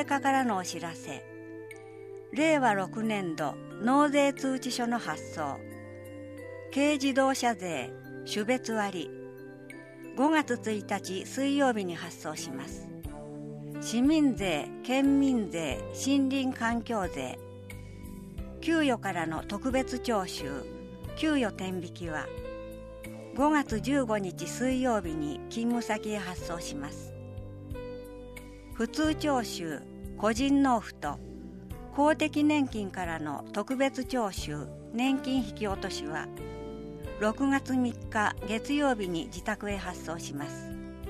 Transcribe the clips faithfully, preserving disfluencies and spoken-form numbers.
課からのお知らせ。れいわろくねんど納税通知書の発送。軽自動車税種別割。ごがつついたち水曜日に発送します。市民税、県民税、森林環境税。給与からの特別徴収、給与天引きはごがつじゅうごにち水曜日に勤務先へ発送します。普通徴収、個人納付と公的年金からの特別徴収、年金引き落としはろくがつみっか月曜日に自宅へ発送します。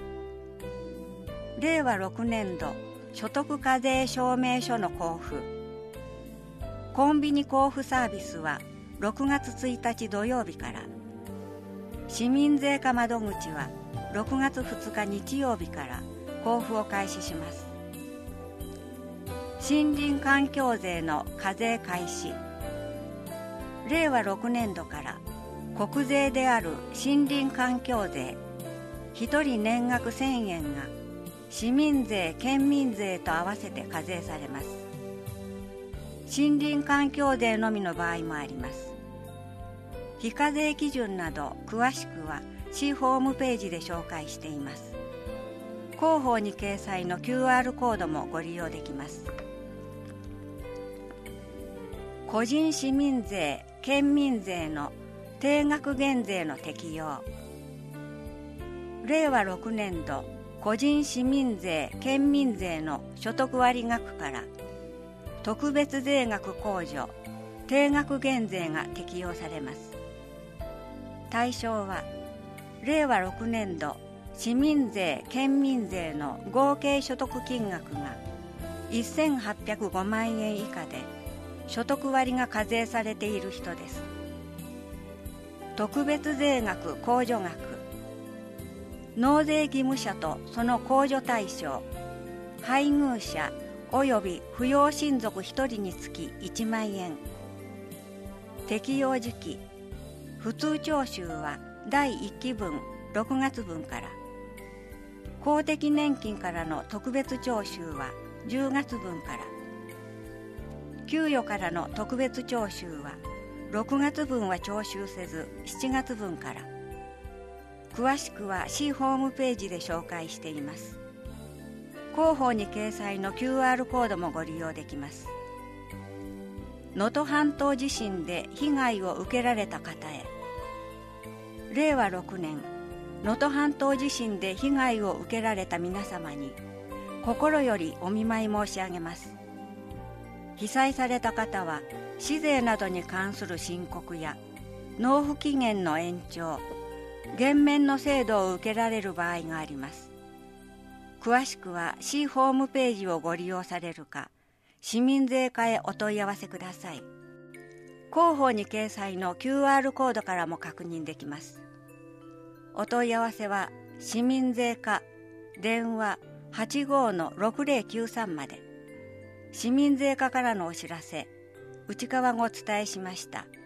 れいわろくねんど所得課税証明書の交付。コンビニ交付サービスはろくがつついたち土曜日から、市民税課窓口はろくがつふつか日曜日から交付を開始します。森林環境税の課税開始。れいわろくねんどから国税である森林環境税ひとり年額せんえんが市民税・県民税と合わせて課税されます。森林環境税のみの場合もあります。非課税基準など詳しくは市ホームページで紹介しています。広報に掲載の キューアール コードもご利用できます。個人市民税・県民税の定額減税の適用。れいわろくねんど個人市民税・県民税の所得割額から特別税額控除、定額減税が適用されます。対象はれいわろくねんど市民税・県民税の合計所得金額がせんはっぴゃくごまんえん以下で所得割が課税されている人です。特別税額控除額。納税義務者とその控除対象、配偶者および扶養親族ひとりにつきいちまんえん。適用時期、普通徴収はだいいっきぶんろくがつぶんから、公的年金からの特別徴収はじゅうがつぶんから、給与からの特別徴収はろくがつぶんは徴収せずしちがつぶんから。詳しくは市ホームページで紹介しています。広報に掲載の キューアール コードもご利用できます。能登半島地震で被害を受けられた方へ。れいわろくねん能登半島地震で被害を受けられた皆様に心よりお見舞い申し上げます。被災された方は市税などに関する申告や納付期限の延長、減免の制度を受けられる場合があります。詳しくは市ホームページをご利用されるか、市民税課へお問い合わせください。広報に掲載の キューアール コードからも確認できます。お問い合わせは市民税課電話 はちごーのろくぜろきゅうさん まで。市民税課からのお知らせ、内川がお伝えしました。